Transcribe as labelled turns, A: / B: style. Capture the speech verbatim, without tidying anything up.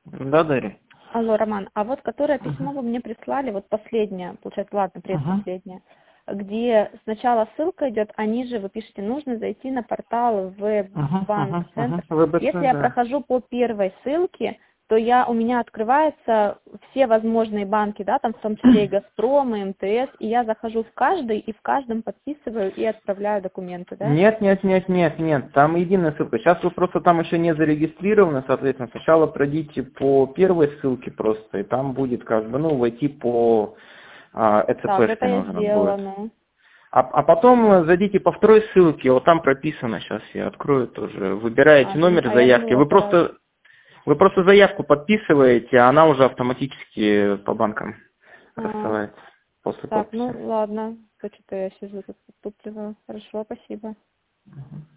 A: Да, Дарья.
B: Алло, Роман, а вот которое письмо вы мне прислали, вот последнее, получается, ладно, предпоследнее, где сначала ссылка идет, а ниже вы пишете, нужно зайти на портал веб-банк-центр. Если я прохожу по первой ссылке, то я, у меня открываются все возможные банки, да, там в том числе и Газпром, и МТС, и я захожу в каждый, и в каждом подписываю и отправляю документы, да?
A: Нет, нет, нет, нет, нет, там единая ссылка. Сейчас вы просто там еще не зарегистрированы, соответственно, сначала пройдите по первой ссылке просто, и там будет как бы, ну, войти по а,
B: Так, это
A: ЭЦПшке
B: я
A: нужно
B: сделала,
A: будет.
B: ну.
A: А, а потом зайдите по второй ссылке, вот там прописано, сейчас я открою тоже, выбираете
B: А,
A: номер
B: а я
A: заявки,
B: думала,
A: вы
B: это раз.
A: просто, вы просто заявку подписываете, а она уже автоматически по банкам
B: А,
A: рассылается после
B: так, ну
A: подписи.
B: ладно, то что-то я сижу тут подтупливаю. Хорошо, спасибо.
A: Мгм.